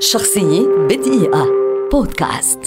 شخصية بدقيقة بودكاست.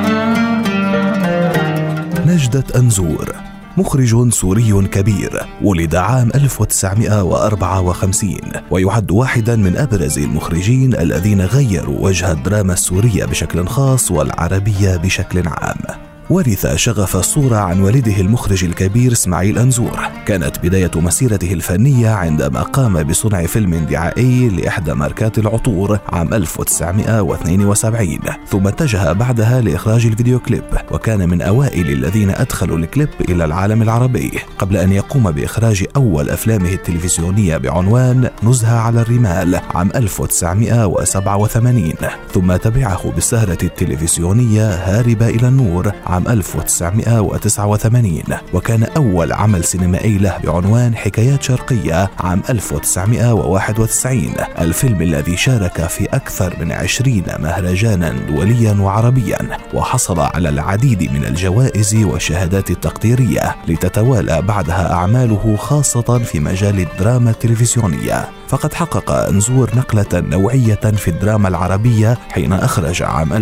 نجدة أنزور مخرج سوري كبير، ولد عام 1954 ويعد واحدا من أبرز المخرجين الذين غيروا وجه الدراما السورية بشكل خاص والعربية بشكل عام. ورث شغف الصورة عن والده المخرج الكبير إسماعيل أنزور. كانت بداية مسيرته الفنية عندما قام بصنع فيلم دعائي لإحدى ماركات العطور عام 1972، ثم اتجه بعدها لإخراج الفيديو كليب، وكان من أوائل الذين أدخلوا الكليب إلى العالم العربي، قبل أن يقوم بإخراج أول أفلامه التلفزيونية بعنوان نزهة على الرمال عام 1987، ثم تبعه بالسهرة التلفزيونية هاربة إلى النور عام 1989، وكان أول عمل سينمائي له بعنوان حكايات شرقية عام 1991، الفيلم الذي شارك في أكثر من 20 مهرجانا دوليا وعربيا، وحصل على العديد من الجوائز والشهادات التقديرية، لتتوالى بعدها أعماله خاصة في مجال الدراما التلفزيونية. فقد حقق أنزور نقلة نوعية في الدراما العربية حين أخرج عام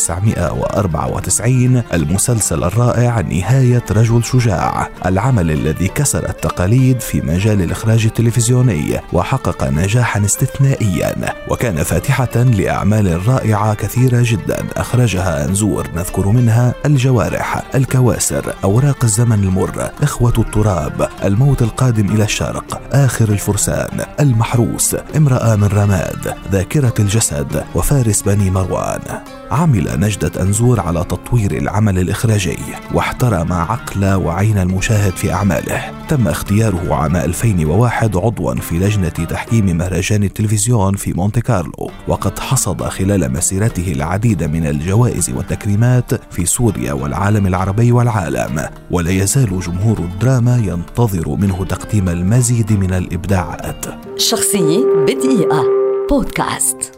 1994 المسلسل الرائع نهاية رجل شجاع، العمل الذي كسر التقاليد في مجال الإخراج التلفزيوني وحقق نجاحا استثنائيا، وكان فاتحة لأعمال رائعة كثيرة جدا أخرجها أنزور، نذكر منها الجوارح، الكواسر، أوراق الزمن المر، إخوة التراب، الموت القادم إلى الشرق، آخر الفرسان، المحروس، امرأة من رماد، ذاكرة الجسد، وفارس بني مروان. عمل نجدة أنزور على تطوير العمل الإخراجي، واحترم عقل وعين المشاهد في أعماله. تم اختياره عام 2001 عضوا في لجنة تحكيم مهرجان التلفزيون في مونte كارلو، وقد حصد خلال مسيرته العديد من الجوائز والتكريمات في سوريا والعالم العربي والعالم، ولا يزال جمهور الدراما ينتظر منه تقديم المزيد من الإبداعات. شخصية بدقيقة بودكاست.